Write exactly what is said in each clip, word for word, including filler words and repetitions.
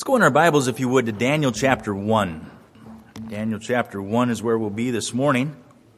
Let's go in our Bibles, if you would, to Daniel chapter one. Daniel chapter one is where we'll be this morning.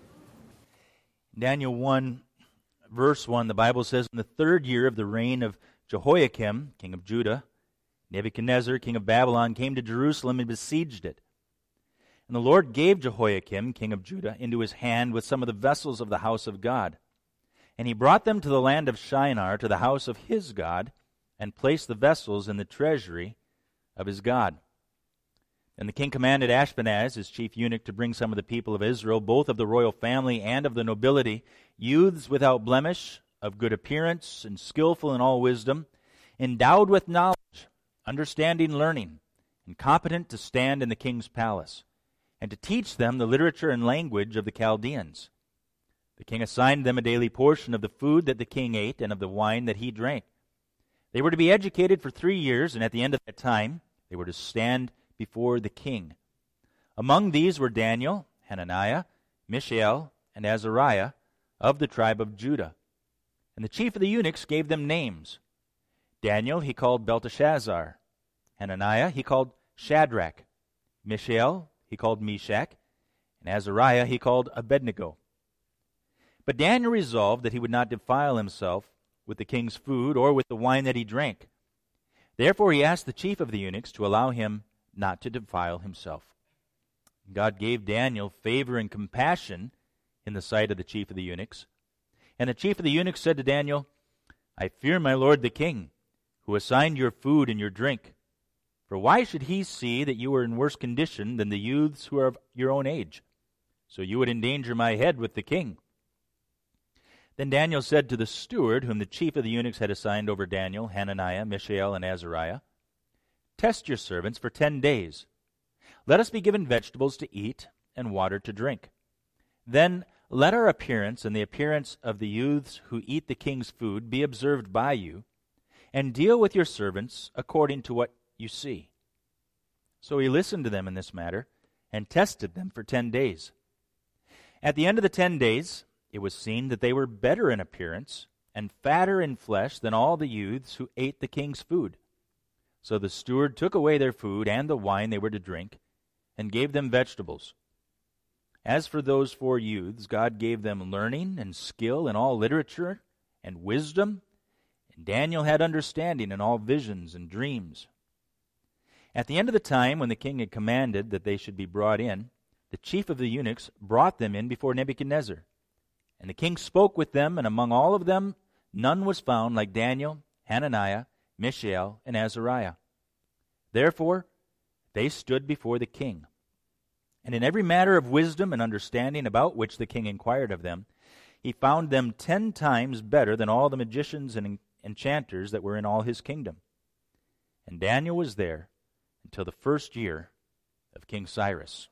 Daniel one, verse one, the Bible says, "In the third year of the reign of Jehoiakim, king of Judah, Nebuchadnezzar, king of Babylon, came to Jerusalem and besieged it. And the Lord gave Jehoiakim, king of Judah, into his hand with some of the vessels of the house of God. And he brought them to the land of Shinar, to the house of his God, and placed the vessels in the treasury of his God. And the king commanded Ashpenaz, his chief eunuch, to bring some of the people of Israel, both of the royal family and of the nobility, youths without blemish, of good appearance, and skillful in all wisdom, endowed with knowledge, understanding, learning, and competent to stand in the king's palace, and to teach them the literature and language of the Chaldeans. The king assigned them a daily portion of the food that the king ate and of the wine that he drank. They were to be educated for three years, and at the end of that time they were to stand before the king. Among these were Daniel, Hananiah, Mishael, and Azariah, of the tribe of Judah. And the chief of the eunuchs gave them names. Daniel he called Belteshazzar. Hananiah he called Shadrach. Mishael he called Meshach. And Azariah he called Abednego. But Daniel resolved that he would not defile himself with the king's food or with the wine that he drank. Therefore he asked the chief of the eunuchs to allow him not to defile himself. God gave Daniel favor and compassion in the sight of the chief of the eunuchs. And the chief of the eunuchs said to Daniel, "I fear my lord the king, who assigned your food and your drink. For why should he see that you are in worse condition than the youths who are of your own age? So you would endanger my head with the king." Then Daniel said to the steward, whom the chief of the eunuchs had assigned over Daniel, Hananiah, Mishael, and Azariah, "Test your servants for ten days. Let us be given vegetables to eat and water to drink. Then let our appearance and the appearance of the youths who eat the king's food be observed by you, and deal with your servants according to what you see." So he listened to them in this matter, and tested them for ten days. At the end of the ten days, it was seen that they were better in appearance and fatter in flesh than all the youths who ate the king's food. So the steward took away their food and the wine they were to drink, and gave them vegetables. As for those four youths, God gave them learning and skill in all literature and wisdom, and Daniel had understanding in all visions and dreams. At the end of the time, when the king had commanded that they should be brought in, the chief of the eunuchs brought them in before Nebuchadnezzar. And the king spoke with them, and among all of them none was found like Daniel, Hananiah, Mishael, and Azariah. Therefore they stood before the king. And in every matter of wisdom and understanding about which the king inquired of them, he found them ten times better than all the magicians and enchanters that were in all his kingdom. And Daniel was there until the first year of King Cyrus.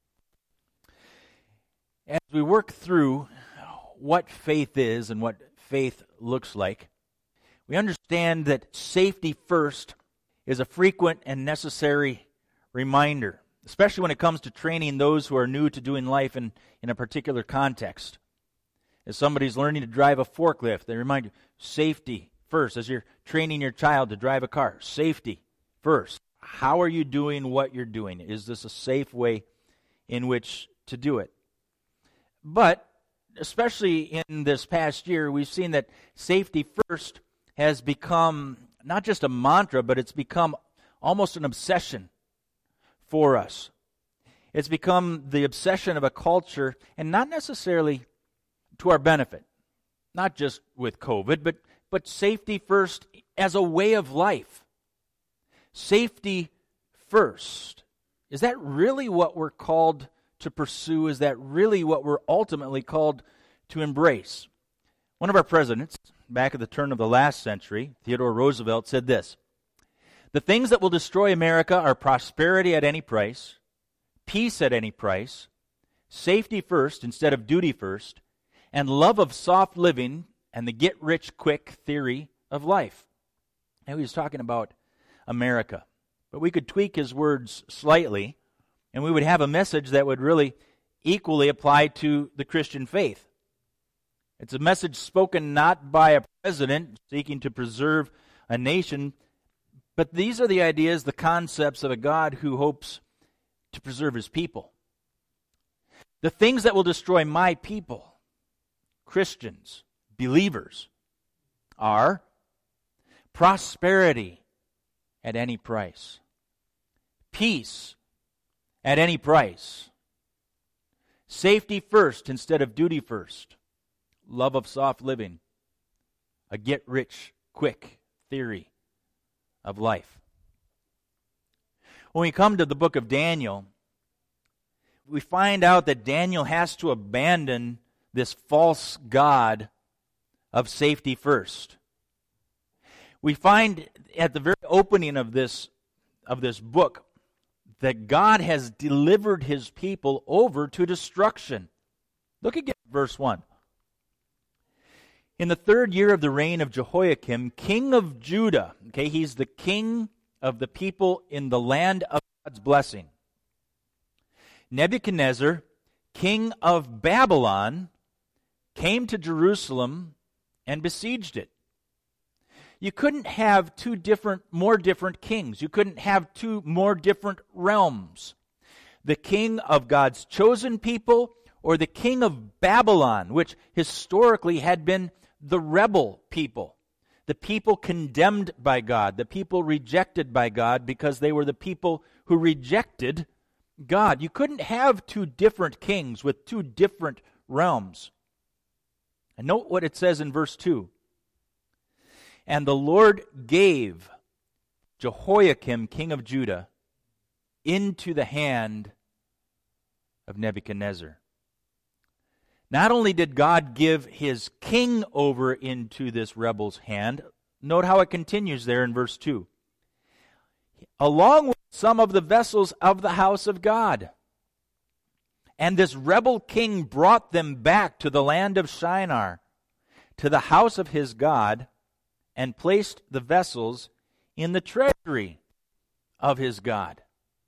As we work through what faith is and what faith looks like, we understand that safety first is a frequent and necessary reminder, especially when it comes to training those who are new to doing life in, in a particular context. As somebody's learning to drive a forklift, they remind you, safety first. As you're training your child to drive a car, safety first. How are you doing what you're doing? Is this a safe way in which to do it? But especially in this past year, we've seen that safety first has become not just a mantra, but it's become almost an obsession for us. It's become the obsession of a culture, and not necessarily to our benefit. Not just with COVID, but, but safety first as a way of life. Safety first. Is that really what we're called to pursue? Is that really what we're ultimately called to embrace? One of our presidents, back at the turn of the last century, Theodore Roosevelt, said this: "The things that will destroy America are prosperity at any price, peace at any price, safety first instead of duty first, and love of soft living and the get-rich-quick theory of life." Now, he was talking about America, but we could tweak his words slightly, and we would have a message that would really equally apply to the Christian faith. It's a message spoken not by a president seeking to preserve a nation, But these are the ideas, the concepts of a God who hopes to preserve his people. The things that will destroy my people, Christians, believers, are prosperity at any price, peace at any price, safety first instead of duty first, love of soft living, a get-rich-quick theory of life. When we come to the book of Daniel, we find out that Daniel has to abandon this false god of safety first. We find at the very opening of this, of this book that God has delivered his people over to destruction. Look again at verse one. In the third year of the reign of Jehoiakim, king of Judah, okay, he's the king of the people in the land of God's blessing, Nebuchadnezzar, king of Babylon, came to Jerusalem and besieged it. You couldn't have two different, more different kings. You couldn't have two more different realms. The king of God's chosen people or the king of Babylon, which historically had been the rebel people, the people condemned by God, the people rejected by God because they were the people who rejected God. You couldn't have two different kings with two different realms. And note what it says in verse two. And the Lord gave Jehoiakim, king of Judah, into the hand of Nebuchadnezzar. Not only did God give his king over into this rebel's hand, note how it continues there in verse two. Along with some of the vessels of the house of God. And this rebel king brought them back to the land of Shinar, to the house of his God, and placed the vessels in the treasury of his God.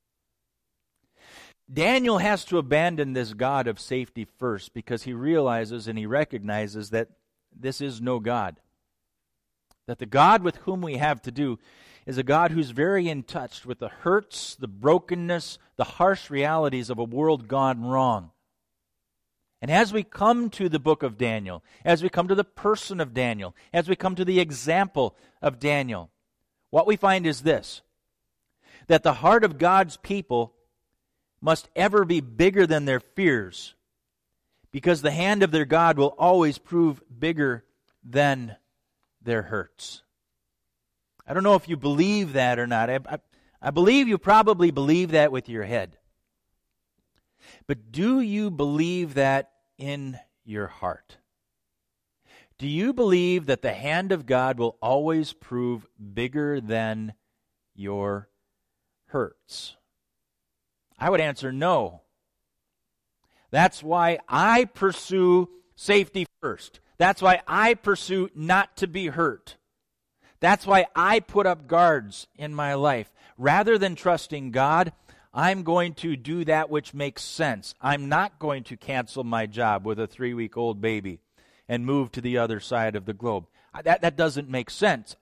Daniel has to abandon this God of safety first because he realizes and he recognizes that this is no God. That the God with whom we have to do is a God who's very in touch with the hurts, the brokenness, the harsh realities of a world gone wrong. And as we come to the book of Daniel, as we come to the person of Daniel, as we come to the example of Daniel, what we find is this, that the heart of God's people must ever be bigger than their fears, because the hand of their God will always prove bigger than their hurts. I don't know if you believe that or not. I, I, I believe you probably believe that with your head. But do you believe that in your heart? Do you believe that the hand of God will always prove bigger than your hurts? I would answer no. That's why I pursue safety first. That's why I pursue not to be hurt. That's why I put up guards in my life. Rather than trusting God, I'm going to do that which makes sense. I'm not going to cancel my job with a three-week-old baby and move to the other side of the globe. That, that doesn't make sense.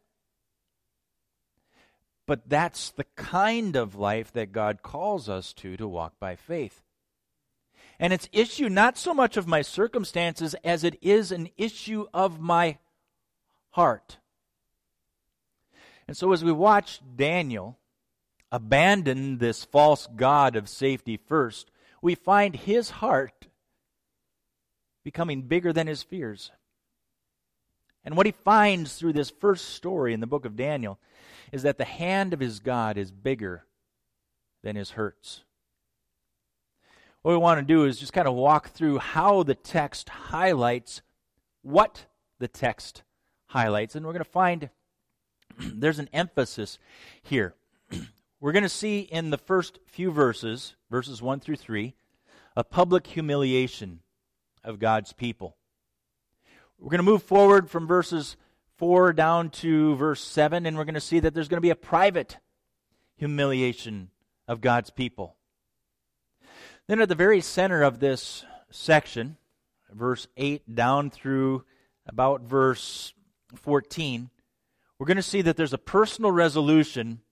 But that's the kind of life that God calls us to, to walk by faith. And it's issue not so much of my circumstances as it is an issue of my heart. And so as we watch Daniel abandon this false god of safety first, we find his heart becoming bigger than his fears. And what he finds through this first story in the book of Daniel is that the hand of his God is bigger than his hurts. What we want to do is just kind of walk through how the text highlights what the text highlights. And we're going to find there's an emphasis here. We're going to see in the first few verses, verses one through three, a public humiliation of God's people. We're going to move forward from verses four down to verse seven, and we're going to see that there's going to be a private humiliation of God's people. Then at the very center of this section, verse eight down through about verse fourteen, we're going to see that there's a personal resolution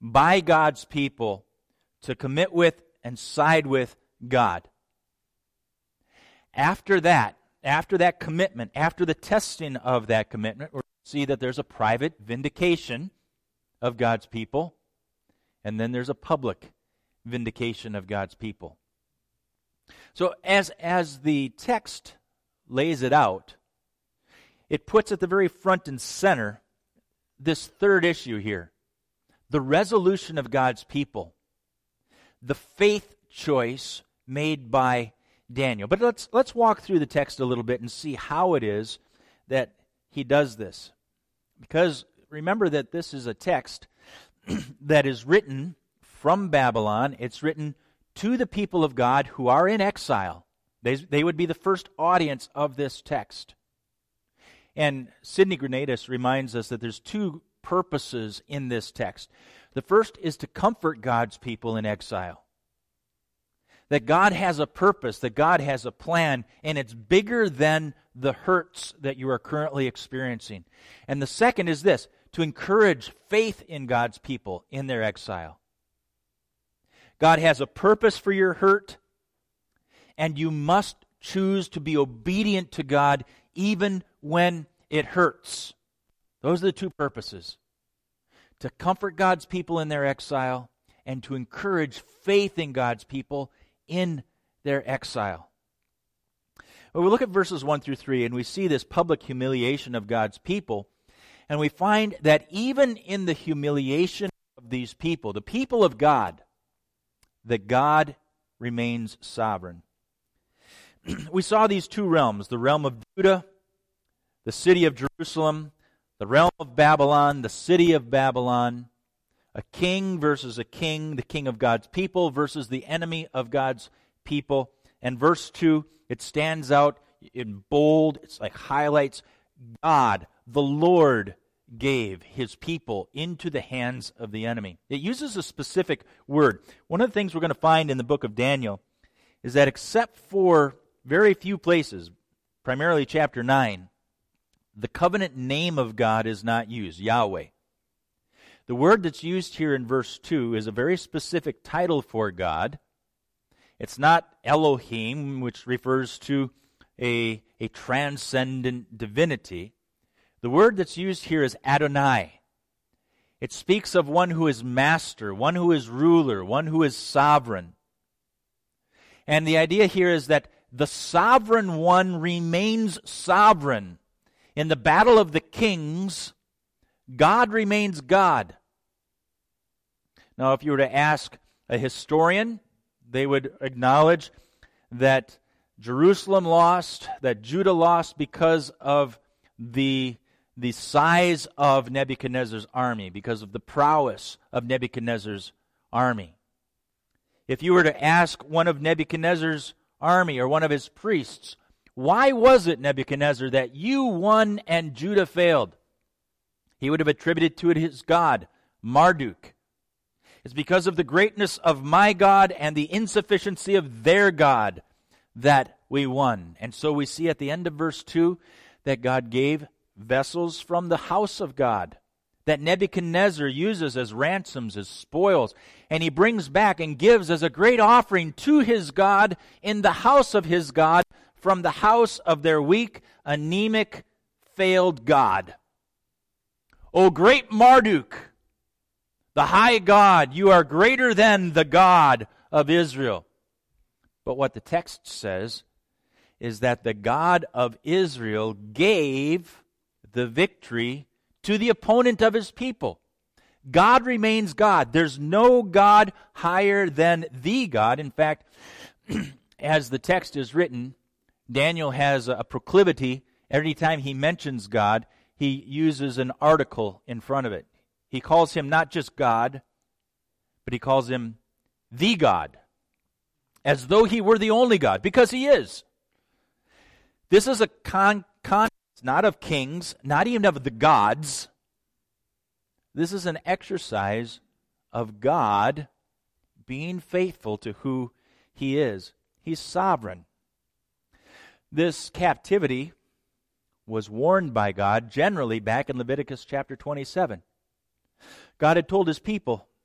by God's people to commit with and side with God. After that, after that commitment, after the testing of that commitment, we're going to see that there's a private vindication of God's people, and then there's a public vindication of God's people. So as, as the text lays it out, it puts at the very front and center this third issue here, the resolution of God's people, the faith choice made by Daniel. But let's let's walk through the text a little bit and see how it is that he does this. Because remember that this is a text that is written from Babylon. It's written to the people of God who are in exile. They, they would be the first audience of this text. And Sidney Grenadis reminds us that there's two purposes in this text. The first is to comfort God's people in exile. That God has a purpose, that God has a plan, and it's bigger than the hurts that you are currently experiencing. And the second is this, to encourage faith in God's people in their exile. God has a purpose for your hurt, and you must choose to be obedient to God even when it hurts. Those are the two purposes. To comfort God's people in their exile and to encourage faith in God's people in their exile. Well, we look at verses one through three and we see this public humiliation of God's people, and we find that even in the humiliation of these people, the people of God, that God remains sovereign. We saw these two realms, the realm of Judah, the city of Jerusalem, the realm of Babylon, the city of Babylon, a king versus a king, the king of God's people versus the enemy of God's people. And verse two, it stands out in bold, it's like highlights, God, the Lord, gave his people into the hands of the enemy. It uses a specific word. One of the things we're going to find in the book of Daniel is that except for very few places, primarily chapter nine, the covenant name of God is not used, Yahweh. The word that's used here in verse two is a very specific title for God. It's not Elohim, which refers to a, a transcendent divinity. The word that's used here is Adonai. It speaks of one who is master, one who is ruler, one who is sovereign. And the idea here is that the sovereign one remains sovereign. In the battle of the kings, God remains God. Now, if you were to ask a historian, they would acknowledge that Jerusalem lost, that Judah lost because of the, the size of Nebuchadnezzar's army, because of the prowess of Nebuchadnezzar's army. If you were to ask one of Nebuchadnezzar's army or one of his priests, why was it, Nebuchadnezzar, that you won and Judah failed? He would have attributed to it his god, Marduk. It's because of the greatness of my God and the insufficiency of their God that we won. And so we see at the end of verse two that God gave vessels from the house of God that Nebuchadnezzar uses as ransoms, as spoils, and he brings back and gives as a great offering to his God in the house of his God, from the house of their weak, anemic, failed God. O great Marduk, the high God, you are greater than the God of Israel. But what the text says is that the God of Israel gave the victory to the opponent of his people. God remains God. There's no God higher than the God. In fact, as the text is written, Daniel has a proclivity. Every time he mentions God, he uses an article in front of it. He calls him not just God, but he calls him the God, as though he were the only God, because he is. This is a con- context not of kings, not even of the gods. This is an exercise of God being faithful to who he is. He's sovereign. This captivity was warned by God generally back in Leviticus chapter twenty-seven. God had told his people,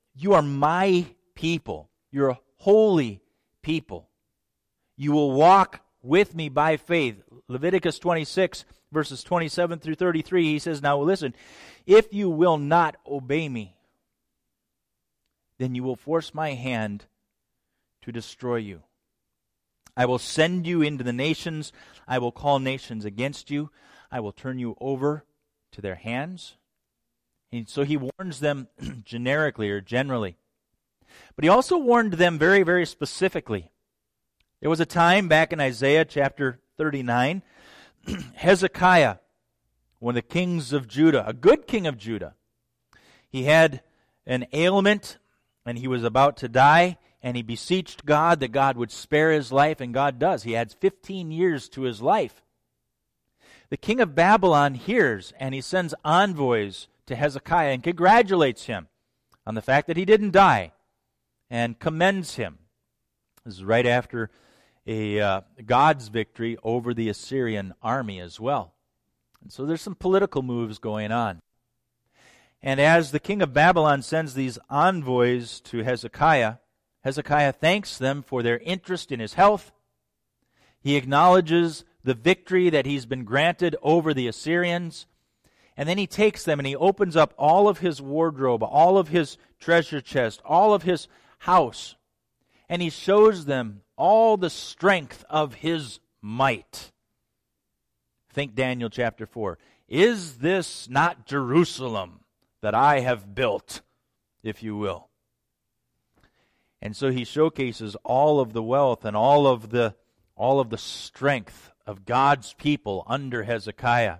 You are my people. You're a holy people. You will walk with me by faith. Leviticus twenty-six, verses twenty-seven through thirty-three, he says, now listen, if you will not obey me, then you will force my hand to destroy you. I will send you into the nations. I will call nations against you. I will turn you over to their hands. And so he warns them generically or generally. But he also warned them very, very specifically. There was a time back in Isaiah chapter thirty-nine, Hezekiah, one of the kings of Judah, a good king of Judah, he had an ailment and he was about to die, and he beseeched God that God would spare his life, and God does. He adds fifteen years to his life. The king of Babylon hears, and he sends envoys to Hezekiah and congratulates him on the fact that he didn't die and commends him. This is right after a uh, God's victory over the Assyrian army as well. And so there's some political moves going on. And as the king of Babylon sends these envoys to Hezekiah, Hezekiah thanks them for their interest in his health. He acknowledges the victory that he's been granted over the Assyrians. And then he takes them and he opens up all of his wardrobe, all of his treasure chest, all of his house. And he shows them all the strength of his might. Think Daniel chapter four. Is this not Jerusalem that I have built, if you will? And so he showcases all of the wealth and all of the all of the strength of God's people under Hezekiah.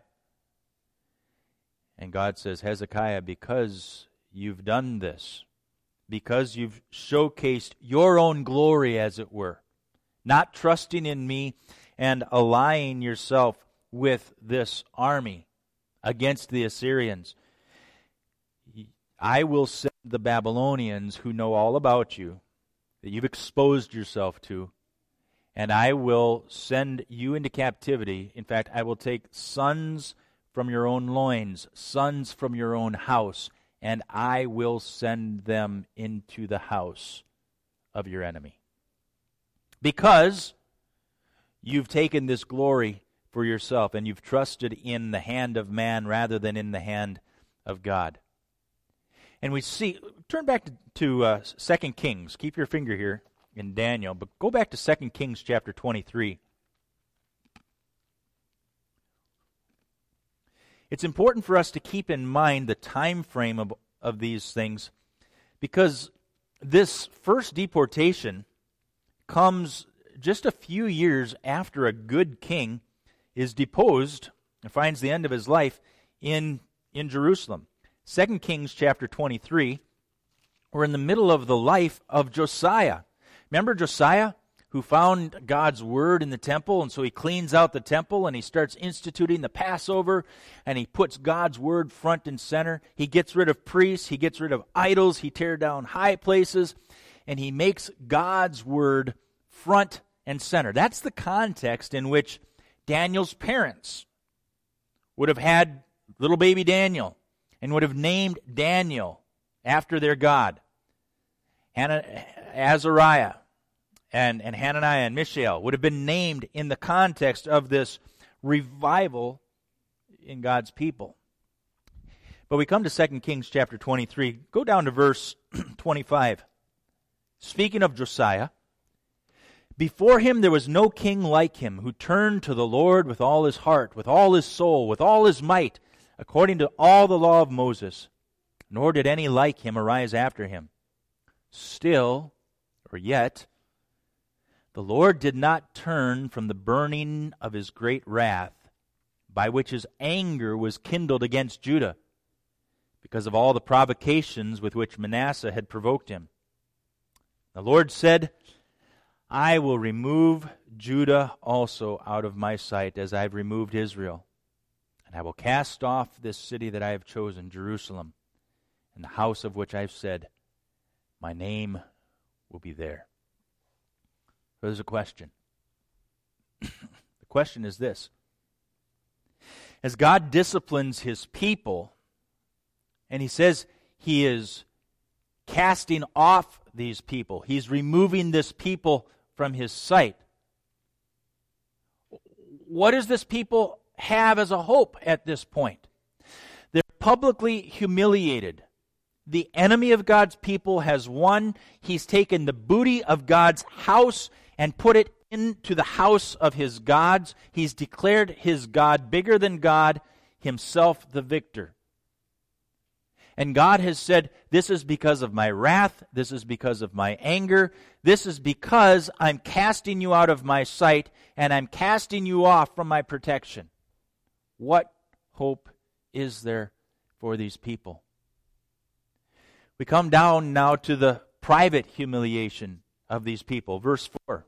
And God says, Hezekiah, because you've done this, because you've showcased your own glory, as it were, not trusting in me and allying yourself with this army against the Assyrians, I will send the Babylonians who know all about you, that you've exposed yourself to, and I will send you into captivity. In fact, I will take sons from your own loins, sons from your own house, and I will send them into the house of your enemy. Because you've taken this glory for yourself, and you've trusted in the hand of man rather than in the hand of God. And we see, turn back to, to uh, Second Kings. Keep your finger here in Daniel, but go back to Second Kings chapter twenty-three. It's important for us to keep in mind the time frame of, of these things, because this first deportation comes just a few years after a good king is deposed and finds the end of his life in, in Jerusalem. Second Kings chapter twenty-three, we're in the middle of the life of Josiah. Remember Josiah, who found God's word in the temple, and so he cleans out the temple and he starts instituting the Passover, and he puts God's word front and center. He gets rid of priests, he gets rid of idols, he tears down high places, and he makes God's word front and center. That's the context in which Daniel's parents would have had little baby Daniel and would have named Daniel after their God. Azariah and, and Hananiah and Mishael would have been named in the context of this revival in God's people. But we come to Second Kings chapter twenty-three. Go down to verse twenty-five. Speaking of Josiah, before him there was no king like him, who turned to the Lord with all his heart, with all his soul, with all his might, according to all the law of Moses. Nor did any like him arise after him. Still, or yet, the Lord did not turn from the burning of his great wrath, by which his anger was kindled against Judah, because of all the provocations with which Manasseh had provoked him. The Lord said, I will remove Judah also out of my sight, as I have removed Israel. And I will cast off this city that I have chosen, Jerusalem, and the house of which I have said, my name will be there. So there's a question. The question is this. As God disciplines his people, and he says he is casting off these people. He's removing this people from his sight. What does this people have as a hope at this point? They're publicly humiliated. The enemy of God's people has won. He's taken the booty of God's house and put it into the house of his gods. He's declared his God bigger than God, himself the victor. And God has said, this is because of my wrath, this is because of my anger, this is because I'm casting you out of my sight, and I'm casting you off from my protection. What hope is there for these people? We come down now to the private humiliation of these people. Verse four.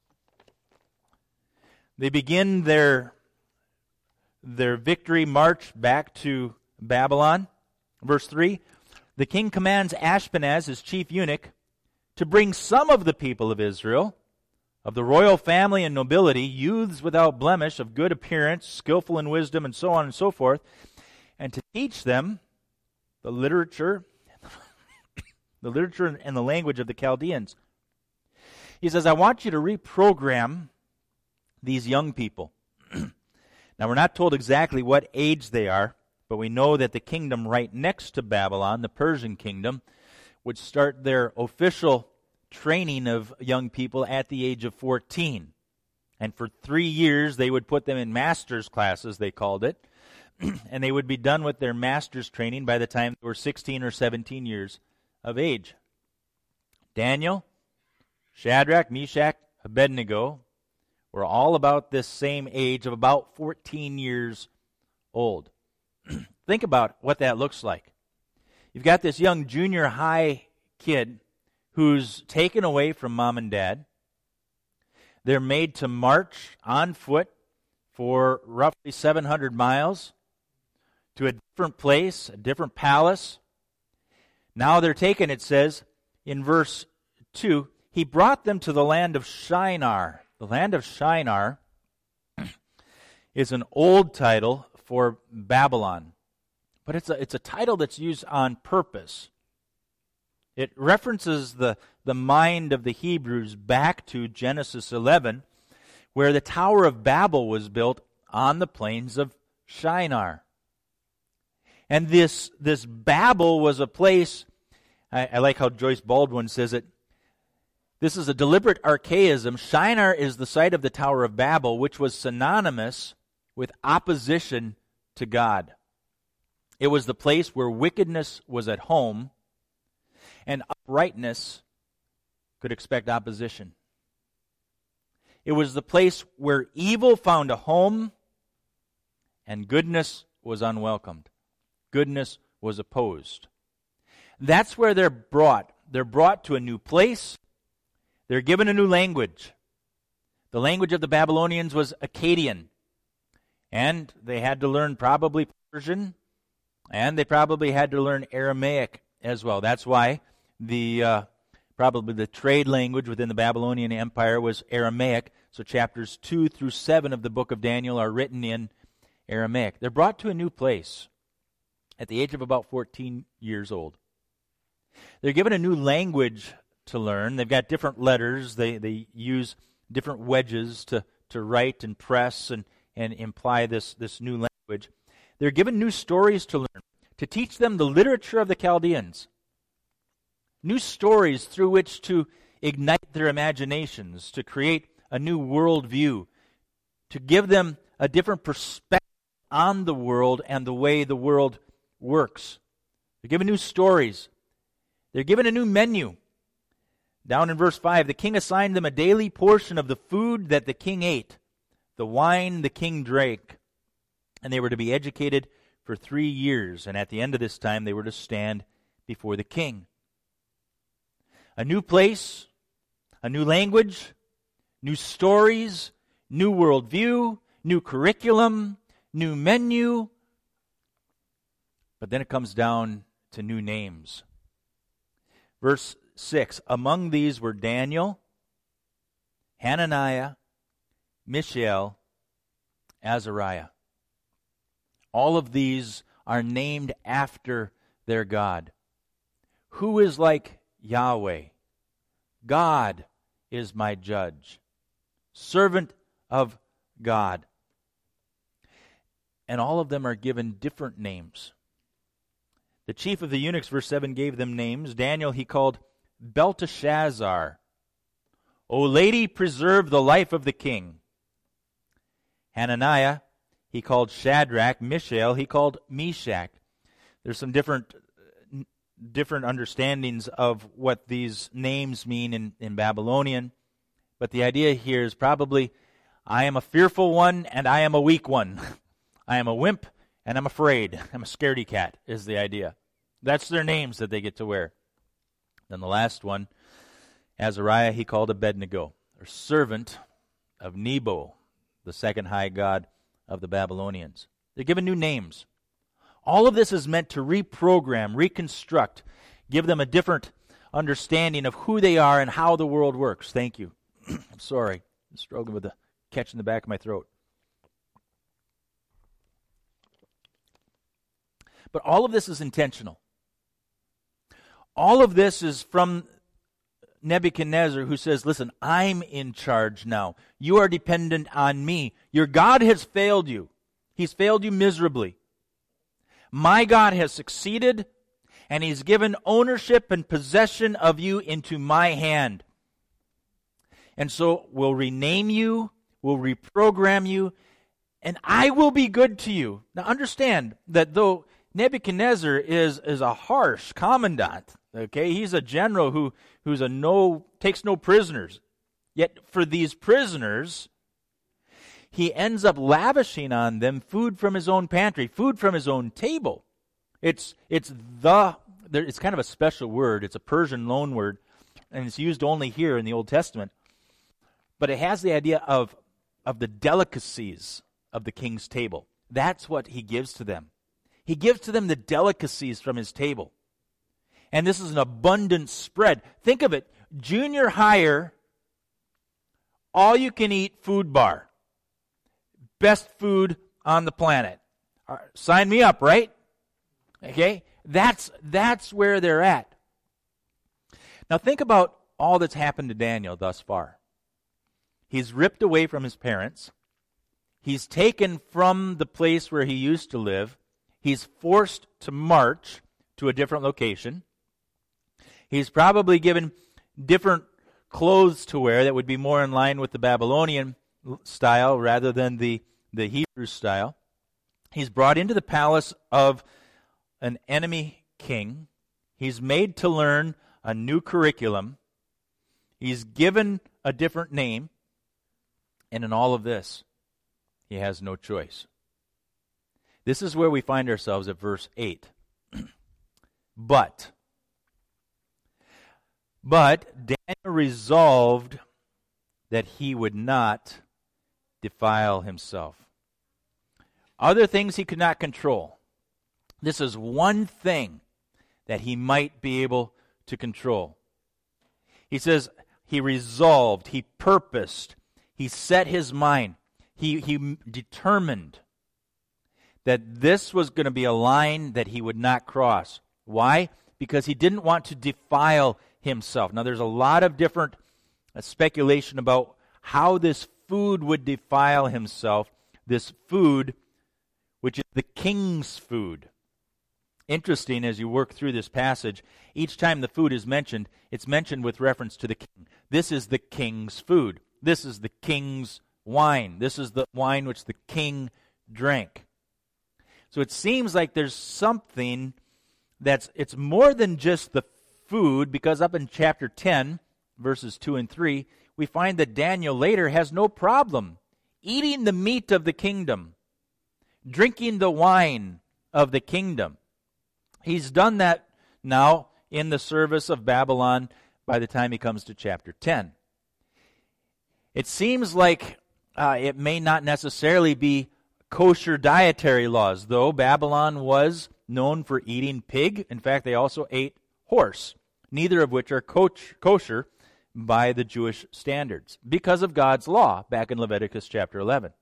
They begin their, their victory march back to Babylon. Verse three, the king commands Ashpenaz, his chief eunuch, to bring some of the people of Israel, of the royal family and nobility, youths without blemish, of good appearance, skillful in wisdom, and so on and so forth, and to teach them the literature, the literature and the language of the Chaldeans. He says, I want you to reprogram these young people. Now, we're not told exactly what age they are, but we know that the kingdom right next to Babylon, the Persian kingdom, would start their official training of young people at the age of fourteen. And for three years, they would put them in master's classes, they called it, and they would be done with their master's training by the time they were sixteen or seventeen years of age. Daniel, Shadrach, Meshach, Abednego were all about this same age of about fourteen years old. Think about what that looks like. You've got this young junior high kid who's taken away from mom and dad. They're made to march on foot for roughly seven hundred miles to a different place, a different palace. Now they're taken, it says in verse two, he brought them to the land of Shinar. The land of Shinar is an old title for Babylon, but it's a, it's a title that's used on purpose. It references the, the mind of the Hebrews back to Genesis eleven, where the Tower of Babel was built on the plains of Shinar. And this, this Babel was a place, I, I like how Joyce Baldwin says it, this is a deliberate archaism. Shinar is the site of the Tower of Babel, which was synonymous with opposition to God. It was the place where wickedness was at home, and uprightness could expect opposition. It was the place where evil found a home, and goodness was unwelcomed. Goodness was opposed. That's where they're brought. They're brought to a new place. They're given a new language. The language of the Babylonians was Akkadian. And they had to learn probably Persian. And they probably had to learn Aramaic as well. That's why the uh, probably the trade language within the Babylonian Empire was Aramaic. So chapters two through seven of the book of Daniel are written in Aramaic. They're brought to a new place at the age of about fourteen years old. They're given a new language to learn. They've got different letters. They they use different wedges to, to write and press and, and imply this, this new language. They're given new stories to learn, to teach them the literature of the Chaldeans. New stories through which to ignite their imaginations, to create a new worldview, to give them a different perspective on the world and the way the world works. They're given new stories. They're given a new menu. Down in verse five, the king assigned them a daily portion of the food that the king ate, the wine the king drank, and they were to be educated for three years, and at the end of this time they were to stand before the king. A new place, a new language, new stories, new worldview, new curriculum, new menu, but then it comes down to new names. Verse six, among these were Daniel, Hananiah, Mishael, Azariah. All of these are named after their God, Who is like Yahweh? God is my judge. Servant of God. And all of them are given different names. The chief of the eunuchs, verse seven, gave them names. Daniel he called Belteshazzar. O lady, preserve the life of the king. Hananiah he called Shadrach. Mishael he called Meshach. There's some different different understandings of what these names mean in, in Babylonian. But the idea here is probably, I am a fearful one and I am a weak one. I am a wimp and I'm afraid. I'm a scaredy cat is the idea. That's their names that they get to wear. Then the last one, Azariah he called Abednego, or servant of Nebo, the second high god of the Babylonians. They're given new names. All of this is meant to reprogram, reconstruct, give them a different understanding of who they are and how the world works. Thank you. I'm sorry. I'm struggling with the catch in the back of my throat. But all of this is intentional. All of this is from Nebuchadnezzar, who says, listen, I'm in charge now. You are dependent on me. Your God has failed you. He's failed you miserably. My God has succeeded, and He's given ownership and possession of you into my hand. And so we'll rename you, we'll reprogram you, and I will be good to you. Now understand that though Nebuchadnezzar is, is a harsh commandant, okay, he's a general who, who's a no takes no prisoners. Yet for these prisoners, he ends up lavishing on them food from his own pantry, food from his own table. It's it's the it's kind of a special word. It's a Persian loan word, and it's used only here in the Old Testament. But it has the idea of of the delicacies of the king's table. That's what he gives to them. He gives to them the delicacies from his table. And this is an abundant spread. Think of it, junior higher, all you can eat food bar. Best food on the planet. Right, sign me up, right? Okay? That's that's where they're at. Now think about all that's happened to Daniel thus far. He's ripped away from his parents. He's taken from the place where he used to live. He's forced to march to a different location. He's probably given different clothes to wear that would be more in line with the Babylonian style rather than the, the Hebrew style. He's brought into the palace of an enemy king. He's made to learn a new curriculum. He's given a different name. And in all of this, he has no choice. This is where we find ourselves at verse eight. But, but Daniel resolved that he would not defile himself. Other things he could not control. This is one thing that he might be able to control. He says he resolved, he purposed, he set his mind, he, he determined that this was going to be a line that he would not cross. Why? Because he didn't want to defile himself. Now there's a lot of different uh, speculation about how this food would defile himself, this food which is the king's food. Interesting, as you work through this passage, each time the food is mentioned, it's mentioned with reference to the king. This is the king's food. This is the king's wine. This is the wine which the king drank. So it seems like there's something that's, it's more than just the food, because up in chapter ten, verses two and three, we find that Daniel later has no problem eating the meat of the kingdom, drinking the wine of the kingdom. He's done that now in the service of Babylon by the time he comes to chapter ten. It seems like uh, it may not necessarily be kosher dietary laws, though Babylon was known for eating pig. In fact, they also ate horse, neither of which are kosher by the Jewish standards because of God's law back in Leviticus chapter eleven.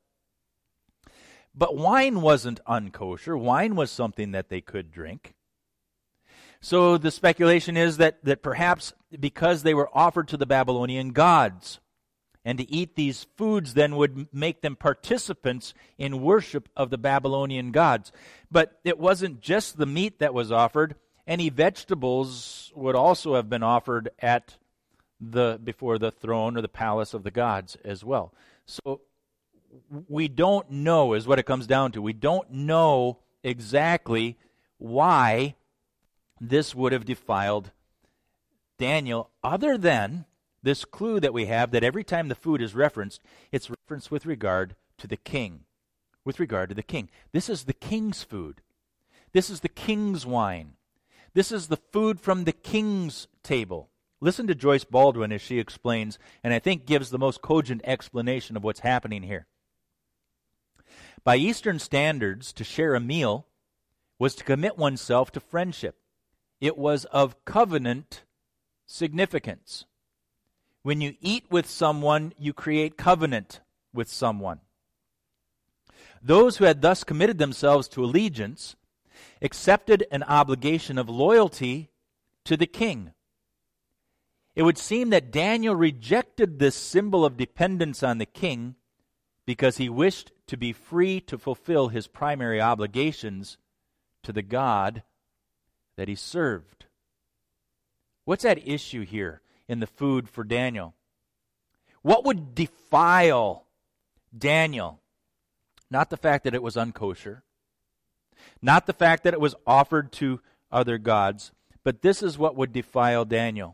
But wine wasn't unkosher. Wine was something that they could drink. So the speculation is that, that perhaps because they were offered to the Babylonian gods, and to eat these foods then would make them participants in worship of the Babylonian gods. But it wasn't just the meat that was offered. Any vegetables would also have been offered at the before the throne or the palace of the gods as well. So we don't know, is what it comes down to. We don't know exactly why this would have defiled Daniel, other than this clue that we have that every time the food is referenced, it's referenced with regard to the king. With regard to the king. This is the king's food. This is the king's wine. This is the food from the king's table. Listen to Joyce Baldwin as she explains, and I think gives the most cogent explanation of what's happening here. By Eastern standards, to share a meal was to commit oneself to friendship. It was of covenant significance. When you eat with someone, you create covenant with someone. Those who had thus committed themselves to allegiance accepted an obligation of loyalty to the king. It would seem that Daniel rejected this symbol of dependence on the king because he wished to be free to fulfill his primary obligations to the God that he served. What's at issue here in the food for Daniel? What would defile Daniel? Not the fact that it was unkosher, not the fact that it was offered to other gods, but this is what would defile Daniel.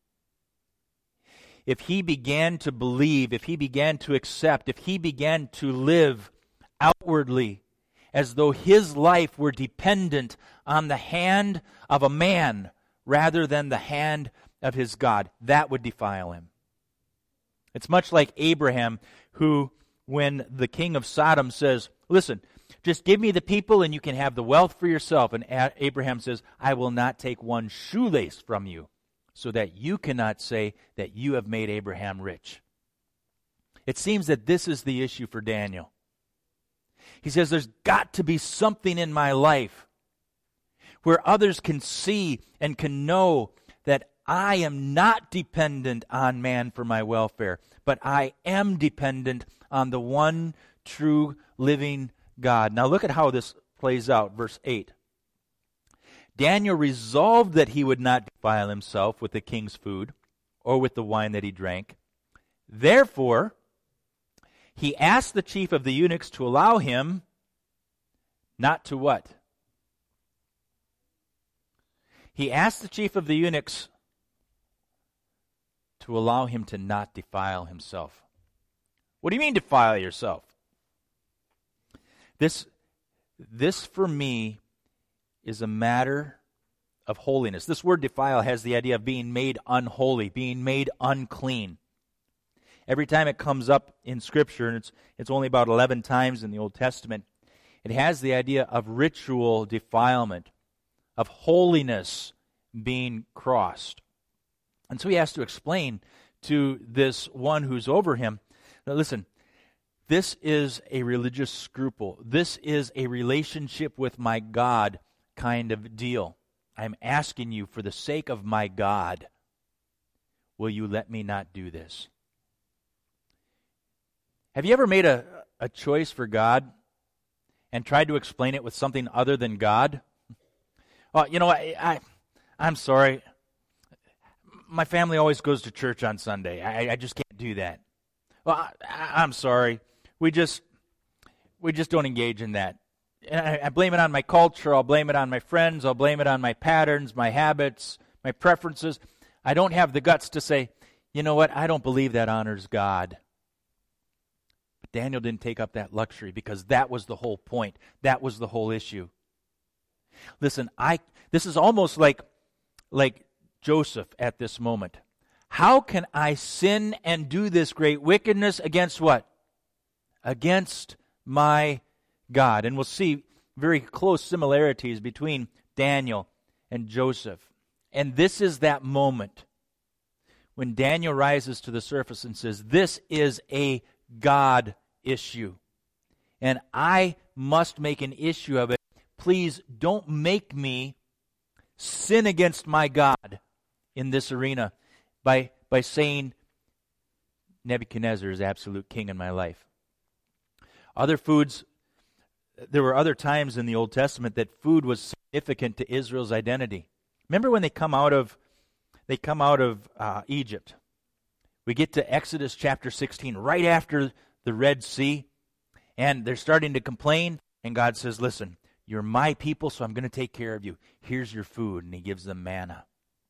If he began to believe, if he began to accept, if he began to live outwardly as though his life were dependent on the hand of a man rather than the hand of his God, that would defile him. It's much like Abraham, who, when the king of Sodom says, listen, just give me the people and you can have the wealth for yourself. And Abraham says, I will not take one shoelace from you, so that you cannot say that you have made Abraham rich. It seems that this is the issue for Daniel. He says, there's got to be something in my life where others can see and can know that I am not dependent on man for my welfare, but I am dependent on the one true living God. Now look at how this plays out, verse eight. Daniel resolved that he would not defile himself with the king's food or with the wine that he drank. Therefore, he asked the chief of the eunuchs to allow him not to what? He asked the chief of the eunuchs to allow him to not defile himself. What do you mean defile yourself? This, this for me is a matter of holiness. This word defile has the idea of being made unholy, being made unclean. Every time it comes up in Scripture, and it's, it's only about eleven times in the Old Testament, it has the idea of ritual defilement, of holiness being crossed. And so he has to explain to this one who's over him, now listen, this is a religious scruple. This is a relationship with my God kind of deal. I'm asking you, for the sake of my God, will you let me not do this? Have you ever made a, a choice for God and tried to explain it with something other than God? Well, you know, I, I, I'm sorry. My family always goes to church on Sunday. I, I just can't do that. Well, I, I'm sorry. We just, we just don't engage in that. And I, I blame it on my culture. I'll blame it on my friends. I'll blame it on my patterns, my habits, my preferences. I don't have the guts to say, you know what, I don't believe that honors God. But Daniel didn't take up that luxury because that was the whole point. That was the whole issue. Listen, I this is almost like, like Joseph at this moment. How can I sin and do this great wickedness against what? Against my God. And we'll see very close similarities between Daniel and Joseph. And this is that moment when Daniel rises to the surface and says, this is a God issue, and I must make an issue of it. Please don't make me sin against my God in this arena by, by saying Nebuchadnezzar is absolute king in my life. Other foods, there were other times in the Old Testament that food was significant to Israel's identity. Remember when they come out of they come out of uh, Egypt? We get to Exodus chapter sixteen, right after the Red Sea, and they're starting to complain, and God says, listen, you're my people, so I'm going to take care of you. Here's your food, and he gives them manna.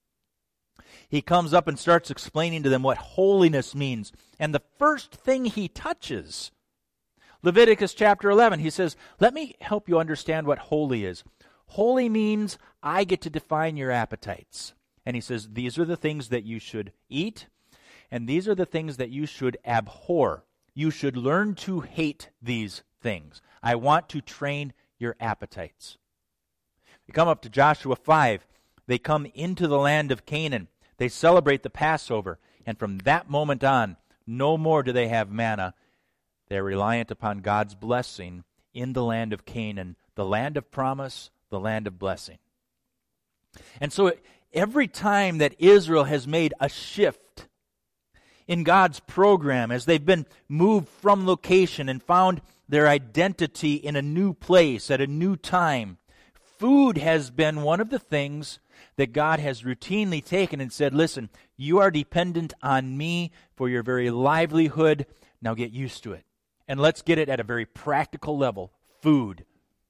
He comes up and starts explaining to them what holiness means, and the first thing he touches, Leviticus chapter eleven, he says, let me help you understand what holy is. Holy means I get to define your appetites. And he says, these are the things that you should eat, and these are the things that you should abhor. You should learn to hate these things. I want to train your appetites. We come up to Joshua five. They come into the land of Canaan. They celebrate the Passover. And from that moment on, no more do they have manna. They're reliant upon God's blessing in the land of Canaan, the land of promise, the land of blessing. And so every time that Israel has made a shift in God's program, as they've been moved from location and found their identity in a new place at a new time, food has been one of the things that God has routinely taken and said, listen, you are dependent on me for your very livelihood. Now get used to it. And let's get it at a very practical level, food.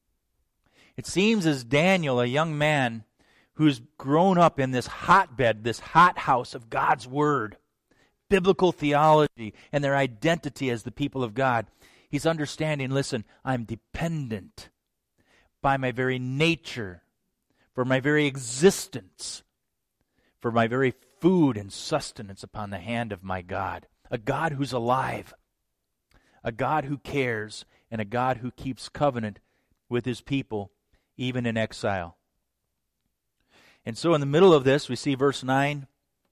It seems as Daniel, a young man who's grown up in this hotbed, this hothouse of God's Word, biblical theology, and their identity as the people of God, he's understanding, listen, I'm dependent by my very nature, for my very existence, for my very food and sustenance upon the hand of my God, a God who's alive, a God who cares, and a God who keeps covenant with his people, even in exile. And so in the middle of this, we see verse nine,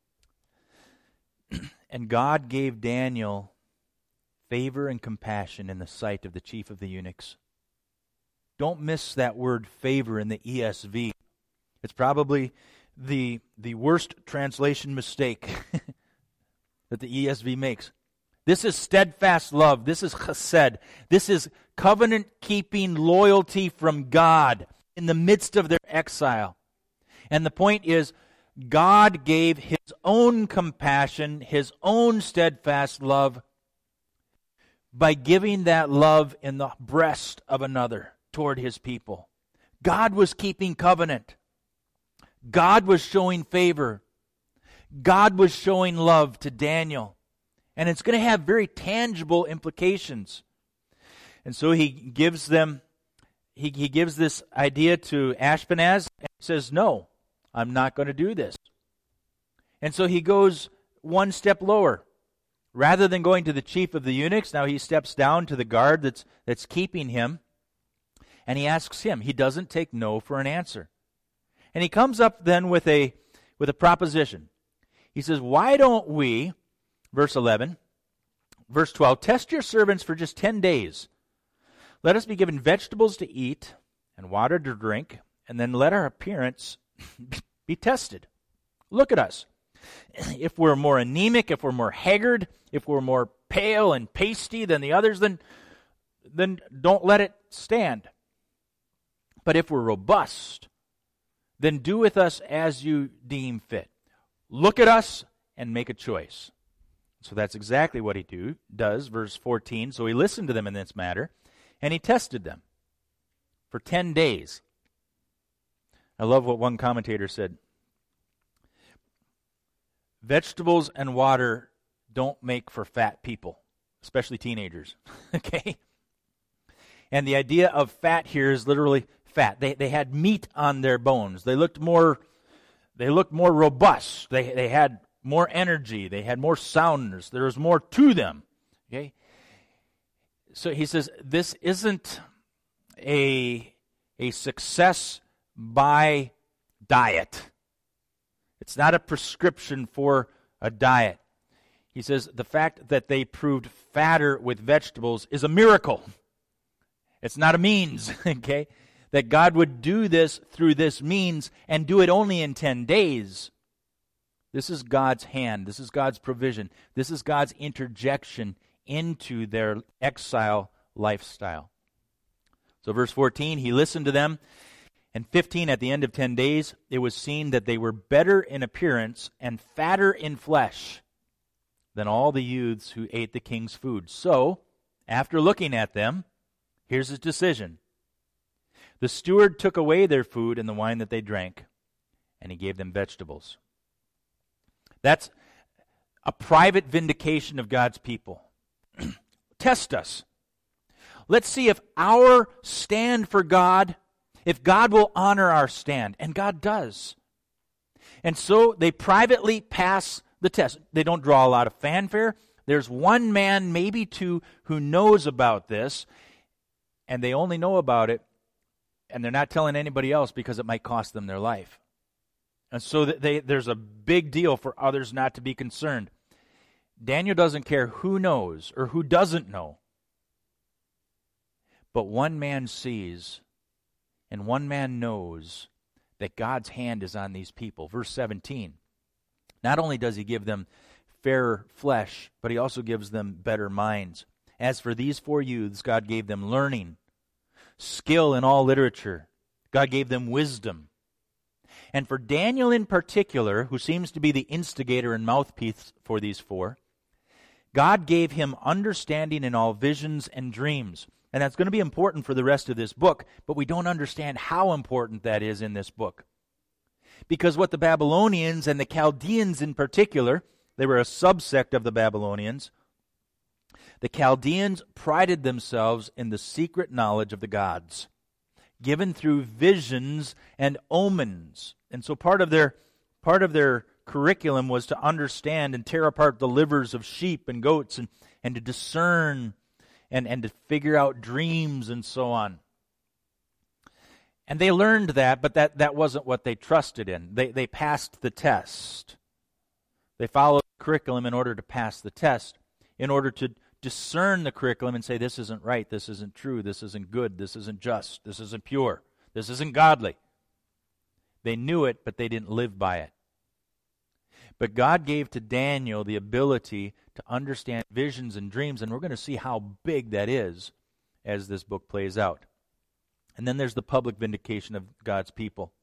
and God gave Daniel favor and compassion in the sight of the chief of the eunuchs. Don't miss that word favor in the E S V. It's probably the, the worst translation mistake that the E S V makes. This is steadfast love. This is chesed. This is covenant-keeping loyalty from God in the midst of their exile. And the point is, God gave his own compassion, his own steadfast love, by giving that love in the breast of another toward his people. God was keeping covenant. God was showing favor. God was showing love to Daniel. And it's going to have very tangible implications. And so he gives them, he, he gives this idea to Ashpenaz and says, no, I'm not going to do this. And so he goes one step lower. Rather than going to the chief of the eunuchs, now he steps down to the guard that's, that's keeping him. And he asks him. He doesn't take no for an answer. And he comes up then with a, with a proposition. He says, why don't we, verse eleven, verse twelve, test your servants for just ten days. Let us be given vegetables to eat and water to drink, and then let our appearance be tested. Look at us. If we're more anemic, if we're more haggard, if we're more pale and pasty than the others, then, then don't let it stand. But if we're robust, then do with us as you deem fit. Look at us and make a choice. So that's exactly what he do, does, verse fourteen. So he listened to them in this matter, and he tested them for ten days. I love what one commentator said. Vegetables and water don't make for fat people, especially teenagers. Okay? And the idea of fat here is literally fat. They they had meat on their bones. They looked more they looked more robust. They they had more energy. They had more soundness. There was more to them. Okay? So he says this isn't a a success by diet. It's not a prescription for a diet. He says the fact that they proved fatter with vegetables is a miracle. It's not a means, okay? that God would do this through this means and do it only in ten days. This is God's hand. This is God's provision. This is God's interjection into their exile lifestyle. So verse fourteen, he listened to them. And fifteen, at the end of ten days, it was seen that they were better in appearance and fatter in flesh than all the youths who ate the king's food. So, after looking at them, here's his decision. The steward took away their food and the wine that they drank, and he gave them vegetables. That's a private vindication of God's people. Test us. Let's see if our stand for God, if God will honor our stand. And God does. And so they privately pass the test. They don't draw a lot of fanfare. There's one man, maybe two, who knows about this, and they only know about it, and they're not telling anybody else because it might cost them their life. And so they, there's a big deal for others not to be concerned. Daniel doesn't care who knows or who doesn't know. But one man sees and one man knows that God's hand is on these people. Verse seventeen. Not only does he give them fairer flesh, but he also gives them better minds. As for these four youths, God gave them learning, skill in all literature. God gave them wisdom. And for Daniel in particular, who seems to be the instigator and mouthpiece for these four, God gave him understanding in all visions and dreams. And that's going to be important for the rest of this book, but we don't understand how important that is in this book. Because what the Babylonians and the Chaldeans in particular, they were a subsect of the Babylonians, the Chaldeans prided themselves in the secret knowledge of the gods, given through visions and omens. And so part of their part of their curriculum was to understand and tear apart the livers of sheep and goats and, and to discern and, and to figure out dreams and so on. And they learned that, but that, that wasn't what they trusted in. They, they passed the test. They followed the curriculum in order to pass the test, in order to discern the curriculum and say, this isn't right, this isn't true, this isn't good, this isn't just, this isn't pure, this isn't godly. They knew it, but they didn't live by it. But God gave to Daniel the ability to understand visions and dreams, and we're going to see how big that is as this book plays out. And then there's the public vindication of God's people.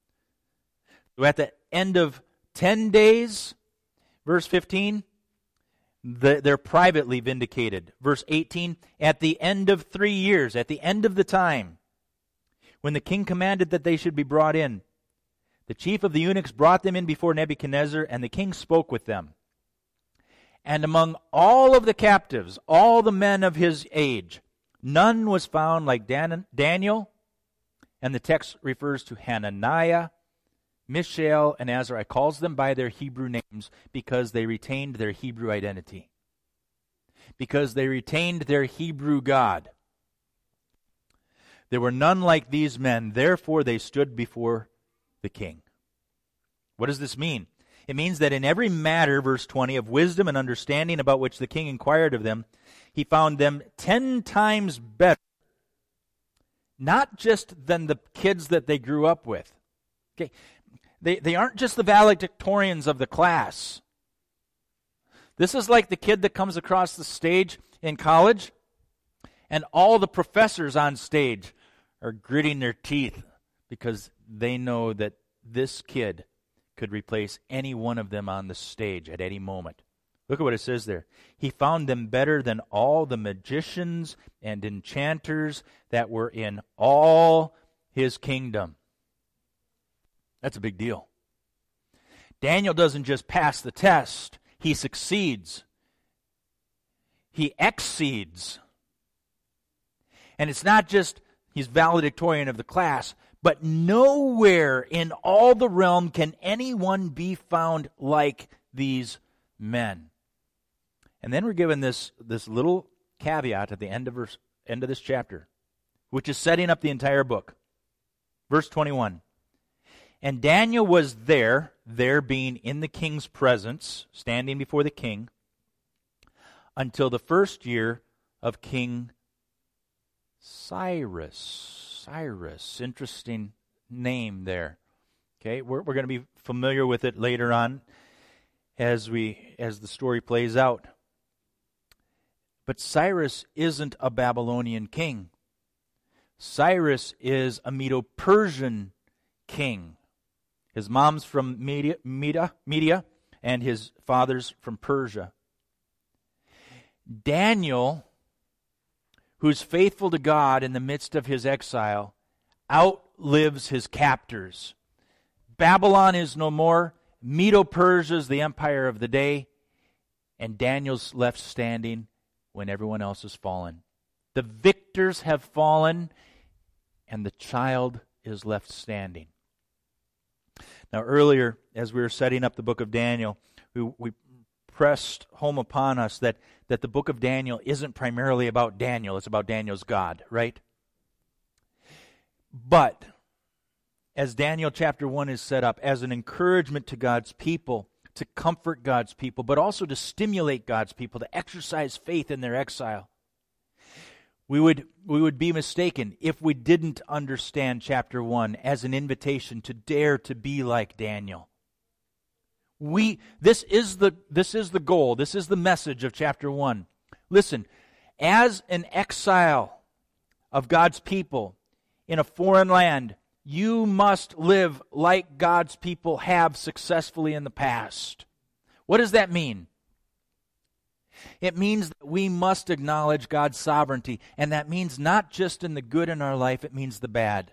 So at the end of ten days, verse fifteen, the, they're privately vindicated. Verse eighteen, at the end of three years, at the end of the time, when the king commanded that they should be brought in, the chief of the eunuchs brought them in before Nebuchadnezzar, and the king spoke with them. And among all of the captives, all the men of his age, none was found like Dan- Daniel, and the text refers to Hananiah, Mishael, and Azariah. It calls them by their Hebrew names because they retained their Hebrew identity, because they retained their Hebrew God. There were none like these men, therefore they stood before the king. What does this mean? It means that in every matter, verse twenty, of wisdom and understanding about which the king inquired of them, he found them ten times better, not just than the kids that they grew up with. Okay, they, they aren't just the valedictorians of the class. This is like the kid that comes across the stage in college, and all the professors on stage are gritting their teeth because they know that this kid could replace any one of them on the stage at any moment. Look at what it says there. He found them better than all the magicians and enchanters that were in all his kingdom. That's a big deal. Daniel doesn't just pass the test, he succeeds. He exceeds. And it's not just he's valedictorian of the class, but nowhere in all the realm can anyone be found like these men. And then we're given this, this little caveat at the end of verse, end of this chapter, which is setting up the entire book. Verse twenty-one. And Daniel was there, there being in the king's presence, standing before the king, until the first year of King Cyrus. Cyrus. Interesting name there. Okay, we're, we're going to be familiar with it later on as we as the story plays out. But Cyrus isn't a Babylonian king. Cyrus is a Medo-Persian king. His mom's from Media, Media, Media, and his father's from Persia. Daniel, who's faithful to God in the midst of his exile, outlives his captors. Babylon is no more. Medo-Persia is the empire of the day. And Daniel's left standing when everyone else has fallen. The victors have fallen, and the child is left standing. Now, earlier, as we were setting up the book of Daniel, we, we pressed home upon us that, that the book of Daniel isn't primarily about Daniel. It's about Daniel's God, right? But as Daniel chapter one is set up as an encouragement to God's people, to comfort God's people, but also to stimulate God's people to exercise faith in their exile, we would we would be mistaken if we didn't understand chapter one as an invitation to dare to be like Daniel. We this is the this is the goal. This is the message of chapter one. Listen, as an exile of God's people in a foreign land, you must live like God's people have successfully in the past. What does that mean? It means that we must acknowledge God's sovereignty, and that means not just in the good in our life, it means the bad.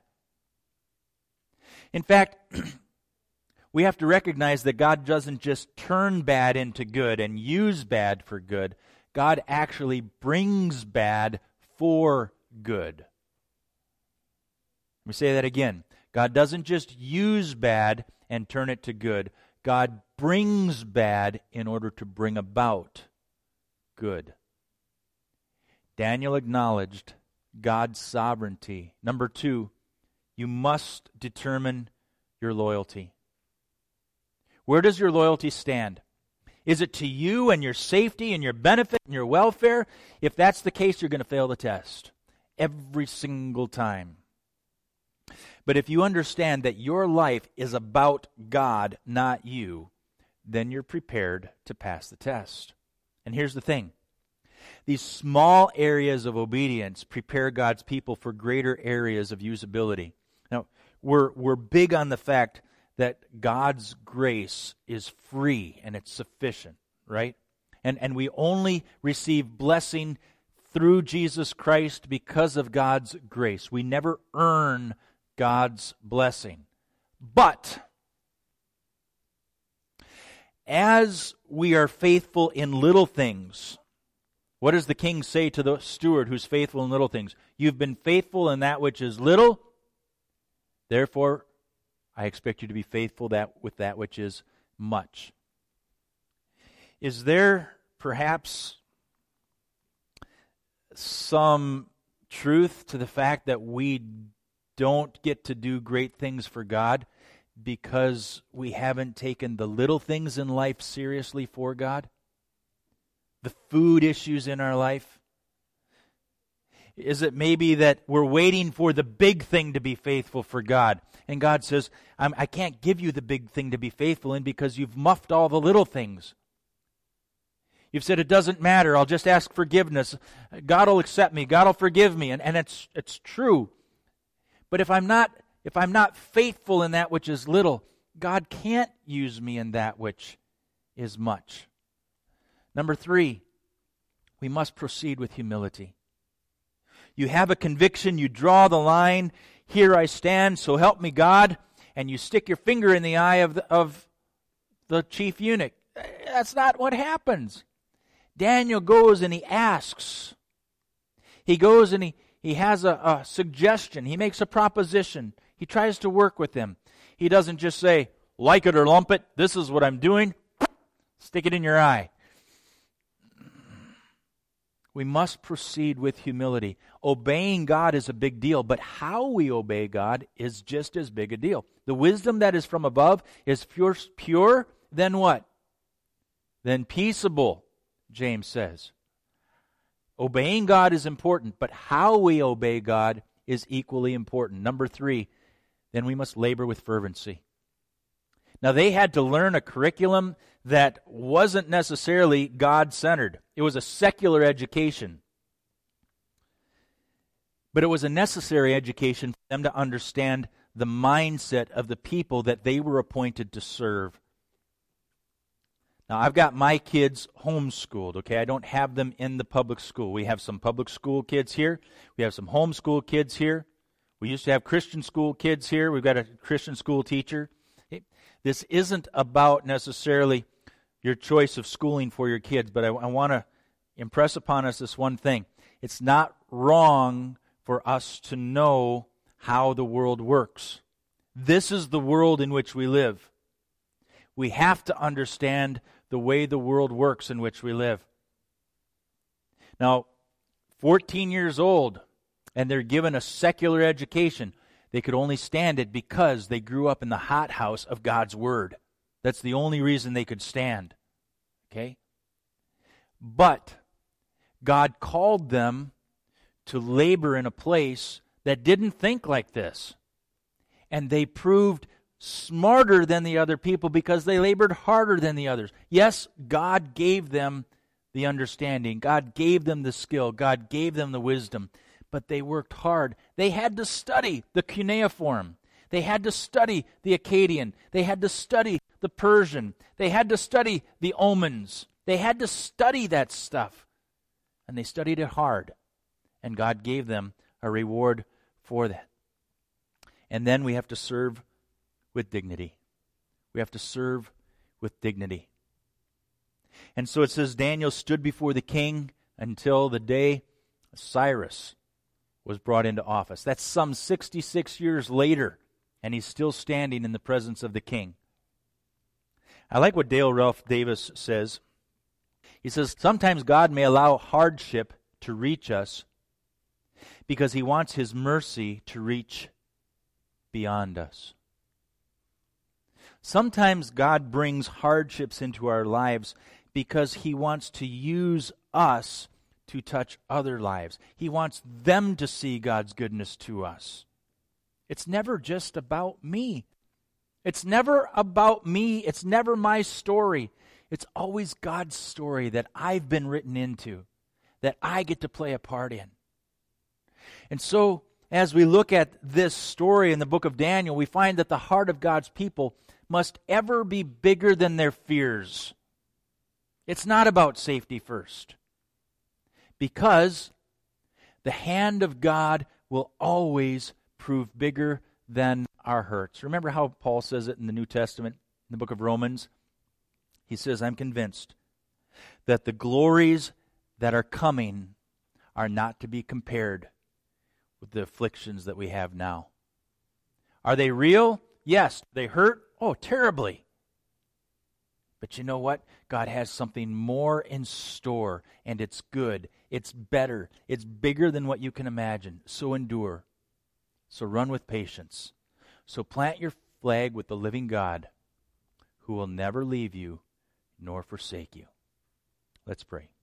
In fact, we have to recognize that God doesn't just turn bad into good and use bad for good. God actually brings bad for good. Let me say that again. God doesn't just use bad and turn it to good. God brings bad in order to bring about good. Daniel acknowledged God's sovereignty. Number two, you must determine your loyalty. Where does your loyalty stand? Is it to you and your safety and your benefit and your welfare? If that's the case, you're going to fail the test every single time. But if you understand that your life is about God, not you, then you're prepared to pass the test. And here's the thing. These small areas of obedience prepare God's people for greater areas of usability. Now, we're, we're big on the fact that God's grace is free and it's sufficient, right? And, and we only receive blessing through Jesus Christ because of God's grace. We never earn God's blessing. But as we are faithful in little things, what does the king say to the steward who's faithful in little things? You've been faithful in that which is little, therefore I expect you to be faithful that with that which is much. Is there perhaps some truth to the fact that we don't get to do great things for God because we haven't taken the little things in life seriously for God? The food issues in our life? Is it maybe that we're waiting for the big thing to be faithful for God? And God says, I'm, I can't give you the big thing to be faithful in because you've muffed all the little things. You've said it doesn't matter, I'll just ask forgiveness. God will accept me, God will forgive me. And, and it's it's true. But if I'm not if I'm not faithful in that which is little, God can't use me in that which is much. Number three, we must proceed with humility. You have a conviction, you draw the line, here I stand, so help me God, and you stick your finger in the eye of the, of the chief eunuch. That's not what happens. Daniel goes and he asks. He goes and he, he has a, a suggestion. He makes a proposition. He tries to work with him. He doesn't just say, like it or lump it, this is what I'm doing, stick it in your eye. We must proceed with humility. Obeying God is a big deal, but how we obey God is just as big a deal. The wisdom that is from above is pure, pure then what? Then peaceable, James says. Obeying God is important, but how we obey God is equally important. Number three, then we must labor with fervency. Now, they had to learn a curriculum that wasn't necessarily God-centered. It was a secular education. But it was a necessary education for them to understand the mindset of the people that they were appointed to serve. Now, I've got my kids homeschooled, okay? I don't have them in the public school. We have some public school kids here. We have some homeschool kids here. We used to have Christian school kids here. We've got a Christian school teacher. This isn't about necessarily your choice of schooling for your kids, but I, I want to impress upon us this one thing. It's not wrong for us to know how the world works. This is the world in which we live. We have to understand the way the world works in which we live. Now, fourteen years old, and they're given a secular education. They could only stand it because they grew up in the hothouse of God's Word. That's the only reason they could stand. Okay? But God called them to labor in a place that didn't think like this. And they proved smarter than the other people because they labored harder than the others. Yes, God gave them the understanding. God gave them the skill. God gave them the wisdom. But they worked hard. They had to study the cuneiform. They had to study the Akkadian. They had to study the Persian. They had to study the omens. They had to study that stuff. And they studied it hard. And God gave them a reward for that. And then we have to serve with dignity. We have to serve with dignity. And so it says Daniel stood before the king until the day Cyrus was brought into office. That's some sixty-six years later, and he's still standing in the presence of the king. I like what Dale Ralph Davis says. He says, sometimes God may allow hardship to reach us because he wants his mercy to reach beyond us. Sometimes God brings hardships into our lives because he wants to use us to touch other lives. He wants them to see God's goodness to us. It's never just about me. It's never about me. It's never my story. It's always God's story that I've been written into, that I get to play a part in. And so, as we look at this story in the book of Daniel, we find that the heart of God's people must ever be bigger than their fears. It's not about safety first. Because the hand of God will always prove bigger than our hurts. Remember how Paul says it in the New Testament, in the book of Romans? He says, I'm convinced that the glories that are coming are not to be compared with the afflictions that we have now. Are they real? Yes. They hurt? Oh, terribly. But you know what? God has something more in store, and it's good. It's better. It's bigger than what you can imagine. So endure. So run with patience. So plant your flag with the living God, who will never leave you nor forsake you. Let's pray.